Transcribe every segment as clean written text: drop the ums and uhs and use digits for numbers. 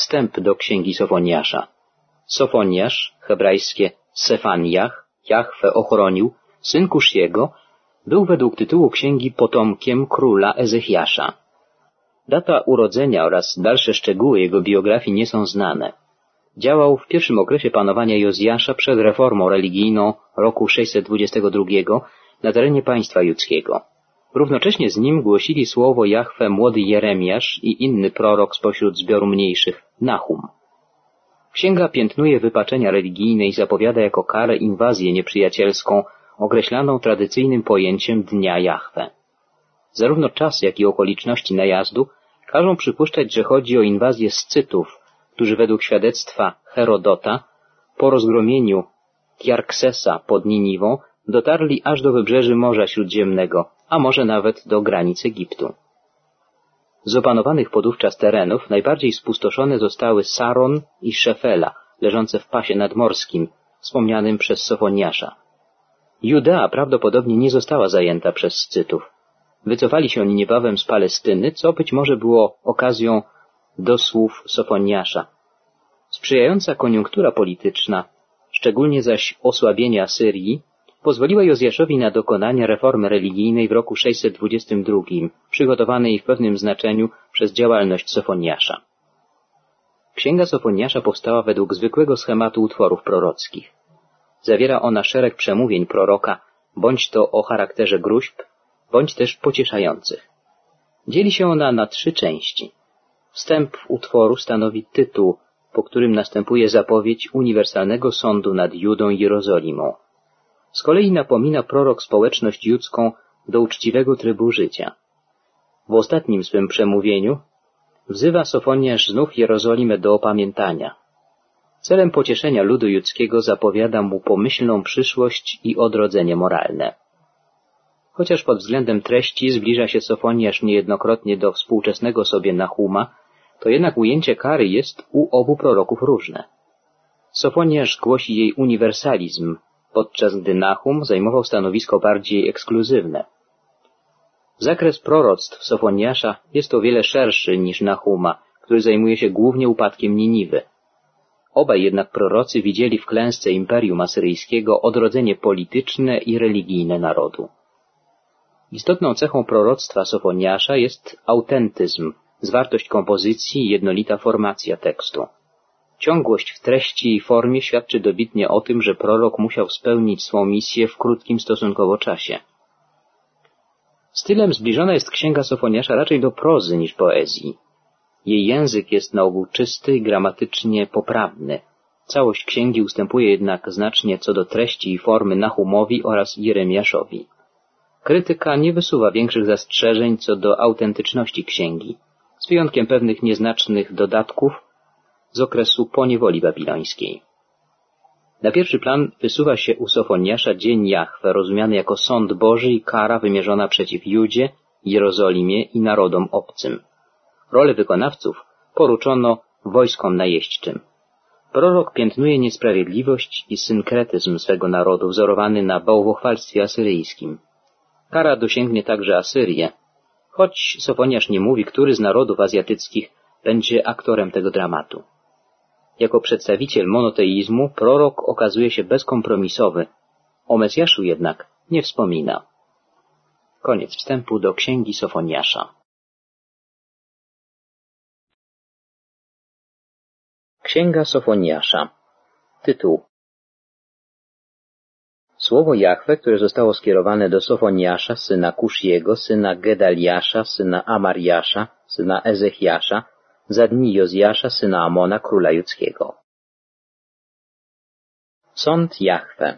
Wstęp do księgi Sofoniasza. Sofoniasz, hebrajskie Sefaniach, Jahwe ochronił, syn Kusziego, był według tytułu księgi potomkiem króla Ezechiasza. Data urodzenia oraz dalsze szczegóły jego biografii nie są znane. Działał w pierwszym okresie panowania Jozjasza przed reformą religijną roku 622 na terenie państwa judzkiego. Równocześnie z nim głosili słowo Jahwe młody Jeremiasz i inny prorok spośród zbioru mniejszych, Nahum. Księga piętnuje wypaczenia religijne i zapowiada jako karę inwazję nieprzyjacielską, określaną tradycyjnym pojęciem Dnia Jahwe. Zarówno czas, jak i okoliczności najazdu każą przypuszczać, że chodzi o inwazję Scytów, którzy według świadectwa Herodota po rozgromieniu Tjarksesa pod Niniwą dotarli aż do wybrzeży Morza Śródziemnego, a może nawet do granic Egiptu. Z opanowanych podówczas terenów najbardziej spustoszone zostały Saron i Szefela, leżące w pasie nadmorskim, wspomnianym przez Sofoniasza. Judea prawdopodobnie nie została zajęta przez Scytów. Wycofali się oni niebawem z Palestyny, co być może było okazją do słów Sofoniasza. Sprzyjająca koniunktura polityczna, szczególnie zaś osłabienie Asyrii, pozwoliła Jozjaszowi na dokonanie reformy religijnej w roku 622, przygotowanej w pewnym znaczeniu przez działalność Sofoniasza. Księga Sofoniasza powstała według zwykłego schematu utworów prorockich. Zawiera ona szereg przemówień proroka, bądź to o charakterze gróźb, bądź też pocieszających. Dzieli się ona na 3 części. Wstęp utworu stanowi tytuł, po którym następuje zapowiedź uniwersalnego sądu nad Judą i Jerozolimą. Z kolei napomina prorok społeczność judzką do uczciwego trybu życia. W ostatnim swym przemówieniu wzywa Sofoniasz znów Jerozolimę do opamiętania. Celem pocieszenia ludu judzkiego zapowiada mu pomyślną przyszłość i odrodzenie moralne. Chociaż pod względem treści zbliża się Sofoniasz niejednokrotnie do współczesnego sobie Nahuma, to jednak ujęcie kary jest u obu proroków różne. Sofoniasz głosi jej uniwersalizm, podczas gdy Nahum zajmował stanowisko bardziej ekskluzywne. Zakres proroctw Sofoniasza jest o wiele szerszy niż Nahuma, który zajmuje się głównie upadkiem Niniwy. Obaj jednak prorocy widzieli w klęsce Imperium Asyryjskiego odrodzenie polityczne i religijne narodu. Istotną cechą proroctwa Sofoniasza jest autentyzm, zwartość kompozycji i jednolita formacja tekstu. Ciągłość w treści i formie świadczy dobitnie o tym, że prorok musiał spełnić swą misję w krótkim stosunkowo czasie. Stylem zbliżona jest księga Sofoniasza raczej do prozy niż poezji. Jej język jest na ogół czysty i gramatycznie poprawny. Całość księgi ustępuje jednak znacznie co do treści i formy Nahumowi oraz Jeremiaszowi. Krytyka nie wysuwa większych zastrzeżeń co do autentyczności księgi, z wyjątkiem pewnych nieznacznych dodatków z okresu poniewoli babilońskiej. Na pierwszy plan wysuwa się u Sofoniasza dzień Jahwe, rozumiany jako sąd Boży i kara wymierzona przeciw Judzie, Jerozolimie i narodom obcym. Rolę wykonawców poruczono wojskom najeźdźczym. Prorok piętnuje niesprawiedliwość i synkretyzm swego narodu, wzorowany na bałwochwalstwie asyryjskim. Kara dosięgnie także Asyrię, choć Sofoniasz nie mówi, który z narodów azjatyckich będzie aktorem tego dramatu. Jako przedstawiciel monoteizmu prorok okazuje się bezkompromisowy, o Mesjaszu jednak nie wspomina. Koniec wstępu do księgi Sofoniasza. Księga Sofoniasza. Tytuł. Słowo Jahwe, które zostało skierowane do Sofoniasza, syna Kusziego, syna Gedaliasza, syna Amariasza, syna Ezechiasza, za dni Jozjasza, syna Amona, króla judzkiego. Sąd Jahwe.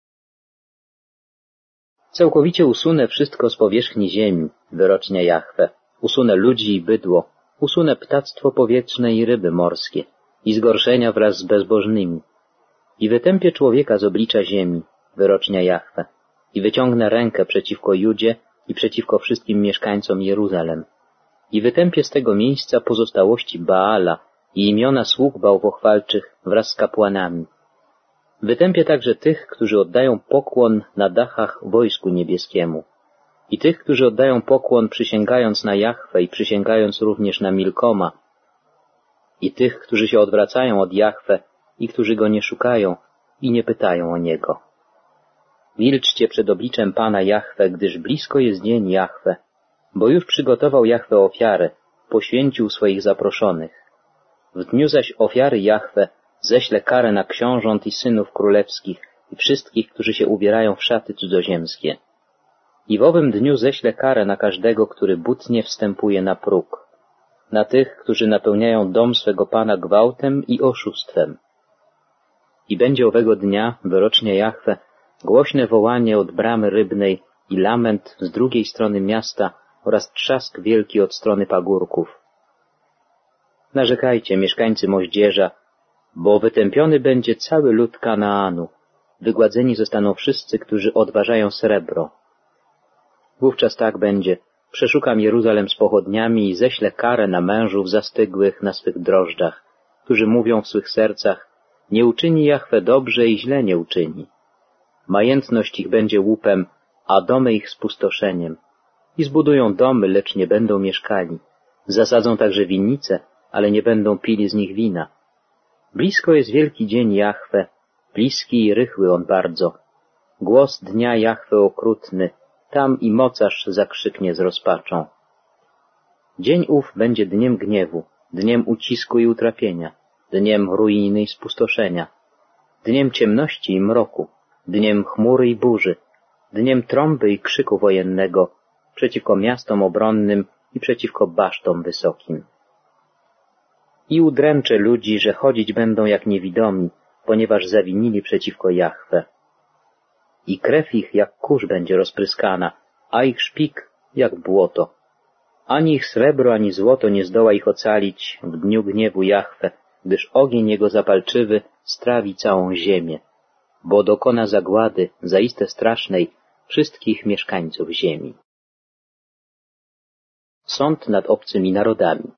Całkowicie usunę wszystko z powierzchni ziemi, wyrocznia Jahwe. Usunę ludzi i bydło, usunę ptactwo powietrzne i ryby morskie, i zgorszenia wraz z bezbożnymi. I wytępię człowieka z oblicza ziemi, wyrocznia Jahwe, i wyciągnę rękę przeciwko Judzie i przeciwko wszystkim mieszkańcom Jeruzalem. I wytępię z tego miejsca pozostałości Baala i imiona sług bałwochwalczych wraz z kapłanami. Wytępię także tych, którzy oddają pokłon na dachach wojsku niebieskiemu i tych, którzy oddają pokłon przysięgając na Jahwe i przysięgając również na Milkoma. i tych, którzy się odwracają od Jahwe i którzy Go nie szukają i nie pytają o Niego. Milczcie przed obliczem Pana Jahwe, gdyż blisko jest dzień Jahwe, bo już przygotował Jahwe ofiarę, poświęcił swoich zaproszonych. W dniu zaś ofiary Jahwe ześle karę na książąt i synów królewskich i wszystkich, którzy się ubierają w szaty cudzoziemskie. I w owym dniu ześle karę na każdego, który butnie wstępuje na próg, na tych, którzy napełniają dom swego Pana gwałtem i oszustwem. I będzie owego dnia, wyrocznie Jahwe, głośne wołanie od bramy rybnej i lament z drugiej strony miasta oraz trzask wielki od strony pagórków. Narzekajcie, mieszkańcy moździerza, bo wytępiony będzie cały lud Kanaanu, wygładzeni zostaną wszyscy, którzy odważają srebro. Wówczas tak będzie, przeszukam Jeruzalem z pochodniami i ześlę karę na mężów zastygłych na swych drożdżach, którzy mówią w swych sercach, nie uczyni Jahwe dobrze i źle nie uczyni. Majętność ich będzie łupem, a domy ich spustoszeniem. I zbudują domy, lecz nie będą mieszkali. Zasadzą także winnice, ale nie będą pili z nich wina. Blisko jest wielki dzień Jahwe, bliski i rychły on bardzo. Głos dnia Jahwe okrutny, tam i mocarz zakrzyknie z rozpaczą. Dzień ów będzie dniem gniewu, dniem ucisku i utrapienia, dniem ruiny i spustoszenia, dniem ciemności i mroku, dniem chmury i burzy, dniem trąby i krzyku wojennego przeciwko miastom obronnym i przeciwko basztom wysokim. I udręczę ludzi, że chodzić będą jak niewidomi, ponieważ zawinili przeciwko Jahwe. I krew ich jak kurz będzie rozpryskana, a ich szpik jak błoto. Ani ich srebro, ani złoto nie zdoła ich ocalić w dniu gniewu Jahwe, gdyż ogień jego zapalczywy strawi całą ziemię, bo dokona zagłady, zaiste strasznej, wszystkich mieszkańców ziemi. Sąd nad obcymi narodami.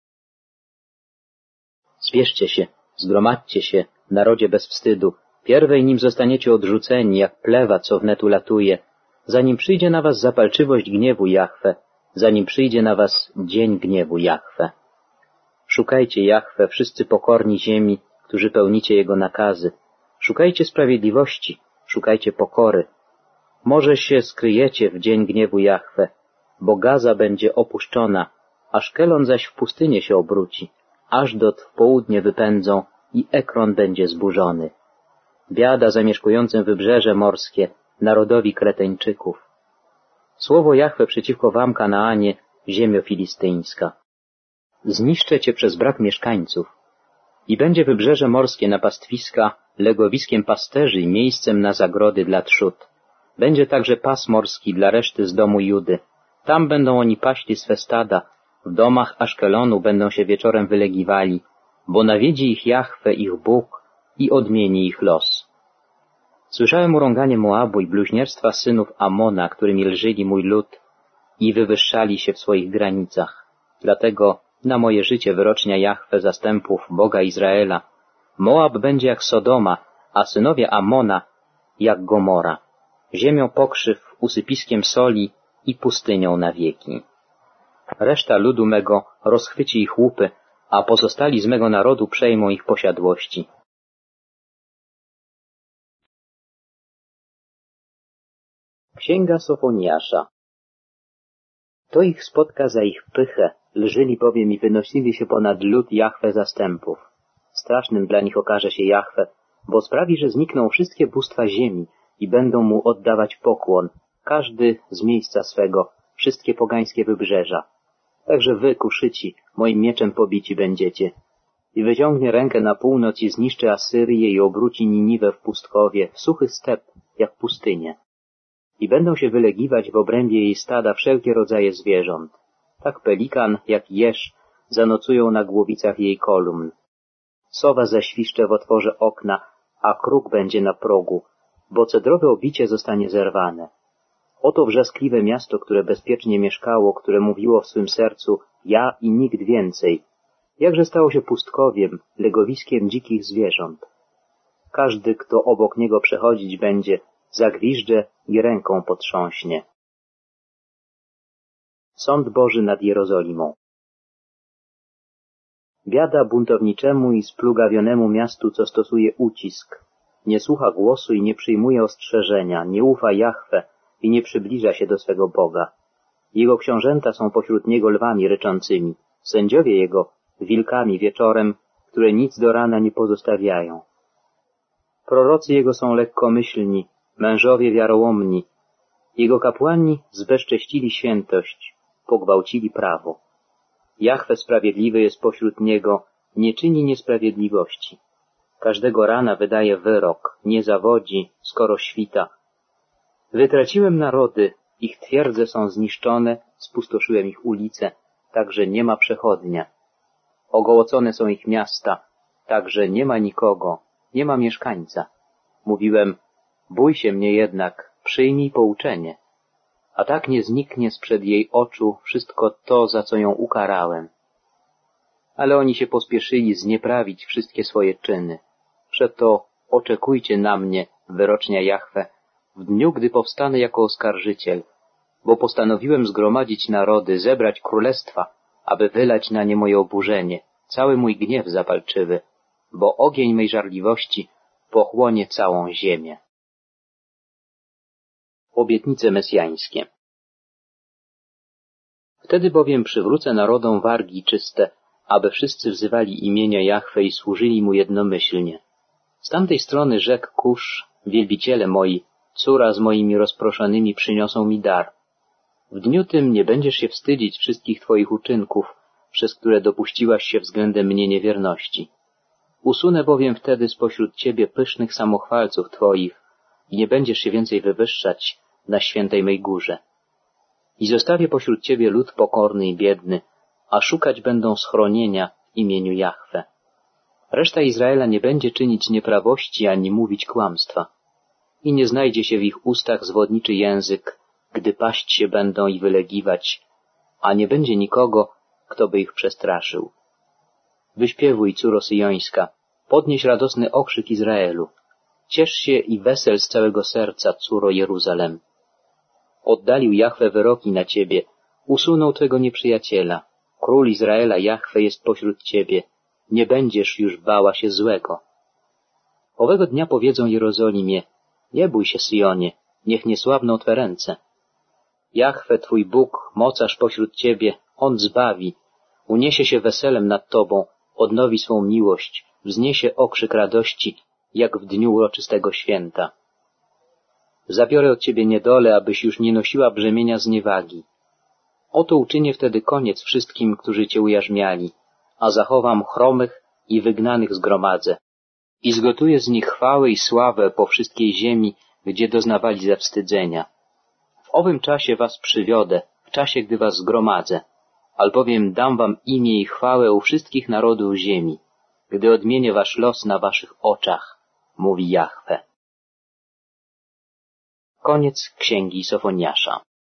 Zbierzcie się, zgromadźcie się, narodzie bez wstydu, pierwej nim zostaniecie odrzuceni, jak plewa, co wnet ulatuje, zanim przyjdzie na was zapalczywość gniewu Jahwe, zanim przyjdzie na was dzień gniewu Jahwe. Szukajcie Jahwe, wszyscy pokorni ziemi, którzy pełnicie Jego nakazy. Szukajcie sprawiedliwości, szukajcie pokory. Może się skryjecie w dzień gniewu Jahwe, bo Gaza będzie opuszczona, a Szkelon zaś w pustynię się obróci. Ażdot w południe wypędzą i Ekron będzie zburzony. Biada zamieszkującym wybrzeże morskie, narodowi Kreteńczyków. Słowo Jahwe przeciwko wam, Kanaanie, ziemio filistyńska. Zniszczę cię przez brak mieszkańców. I będzie wybrzeże morskie na pastwiska, legowiskiem pasterzy i miejscem na zagrody dla trzód. Będzie także pas morski dla reszty z domu Judy. Tam będą oni paśli swe stada, w domach Aszkelonu będą się wieczorem wylegiwali, bo nawiedzi ich Jahwe, ich Bóg, i odmieni ich los. Słyszałem urąganie Moabu i bluźnierstwa synów Amona, którymi lżyli mój lud i wywyższali się w swoich granicach. Dlatego na moje życie wyrocznia Jahwe zastępów Boga Izraela. Moab będzie jak Sodoma, a synowie Amona jak Gomora. Ziemią pokrzyw, usypiskiem soli i pustynią na wieki. Reszta ludu mego rozchwyci ich łupy, a pozostali z mego narodu przejmą ich posiadłości. Księga Sofoniasza. To ich spotka za ich pychę, lżyli bowiem i wynosili się ponad lud Jahwe zastępów. Strasznym dla nich okaże się Jahwe, bo sprawi, że znikną wszystkie bóstwa ziemi i będą mu oddawać pokłon, każdy z miejsca swego, wszystkie pogańskie wybrzeża. Także wy, Kuszyci, moim mieczem pobici będziecie. I wyciągnie rękę na północ i zniszczy Asyrię i obróci Niniwę w pustkowie, w suchy step, jak pustynię. I będą się wylegiwać w obrębie jej stada wszelkie rodzaje zwierząt. Tak pelikan, jak jeż, zanocują na głowicach jej kolumn. Sowa zaświszcze w otworze okna, a kruk będzie na progu, bo cedrowe obicie zostanie zerwane. Oto wrzaskliwe miasto, które bezpiecznie mieszkało, które mówiło w swym sercu, ja i nikt więcej. Jakże stało się pustkowiem, legowiskiem dzikich zwierząt. Każdy, kto obok niego przechodzić będzie, zagwiżdże i ręką potrząśnie. Sąd Boży nad Jerozolimą. Biada buntowniczemu i splugawionemu miastu, co stosuje ucisk. Nie słucha głosu i nie przyjmuje ostrzeżenia, nie ufa Jahwe i nie przybliża się do swego Boga. Jego książęta są pośród niego lwami ryczącymi, sędziowie jego wilkami wieczorem, które nic do rana nie pozostawiają. Prorocy jego są lekkomyślni, mężowie wiarołomni. Jego kapłani zbezcześcili świętość, pogwałcili prawo. Jahwe sprawiedliwy jest pośród niego, nie czyni niesprawiedliwości. Każdego rana wydaje wyrok, nie zawodzi, skoro świta. Wytraciłem narody, ich twierdze są zniszczone, spustoszyłem ich ulice, tak że nie ma przechodnia. Ogołocone są ich miasta, tak że nie ma nikogo, nie ma mieszkańca. Mówiłem, bój się mnie jednak, przyjmij pouczenie. A tak nie zniknie sprzed jej oczu wszystko to, za co ją ukarałem. Ale oni się pospieszyli znieprawić wszystkie swoje czyny. Przeto oczekujcie na mnie, wyrocznia Jahwe, w dniu, gdy powstanę jako oskarżyciel, bo postanowiłem zgromadzić narody, zebrać królestwa, aby wylać na nie moje oburzenie, cały mój gniew zapalczywy, bo ogień mej żarliwości pochłonie całą ziemię. Obietnice mesjańskie. Wtedy bowiem przywrócę narodom wargi czyste, aby wszyscy wzywali imienia Jahwe i służyli mu jednomyślnie. Z tamtej strony rzek Kusz, wielbiciele moi, córa z moimi rozproszonymi przyniosą mi dar. W dniu tym nie będziesz się wstydzić wszystkich twoich uczynków, przez które dopuściłaś się względem mnie niewierności. Usunę bowiem wtedy spośród ciebie pysznych samochwalców twoich i nie będziesz się więcej wywyższać na świętej mej górze. I zostawię pośród ciebie lud pokorny i biedny, a szukać będą schronienia w imieniu Jahwe. Reszta Izraela nie będzie czynić nieprawości ani mówić kłamstwa. I nie znajdzie się w ich ustach zwodniczy język, gdy paść się będą i wylegiwać, a nie będzie nikogo, kto by ich przestraszył. Wyśpiewuj, córo syjońska, podnieś radosny okrzyk Izraelu. Ciesz się i wesel z całego serca, córo Jeruzalem. Oddalił Jahwe wyroki na ciebie, usunął twego nieprzyjaciela. Król Izraela Jahwe jest pośród ciebie, nie będziesz już bała się złego. Owego dnia powiedzą Jerozolimie, nie bój się, Syjonie, niech nie słabną twe ręce. Jahwe, twój Bóg, mocarz pośród ciebie, On zbawi, uniesie się weselem nad tobą, odnowi swą miłość, wzniesie okrzyk radości, jak w dniu uroczystego święta. Zabiorę od ciebie niedolę, abyś już nie nosiła brzemienia zniewagi. Oto uczynię wtedy koniec wszystkim, którzy cię ujarzmiali, a zachowam chromych i wygnanych zgromadzę. I zgotuję z nich chwałę i sławę po wszystkiej ziemi, gdzie doznawali zawstydzenia. W owym czasie was przywiodę, w czasie, gdy was zgromadzę, albowiem dam wam imię i chwałę u wszystkich narodów ziemi, gdy odmienię wasz los na waszych oczach, mówi Jahwe. Koniec Księgi Sofoniasza.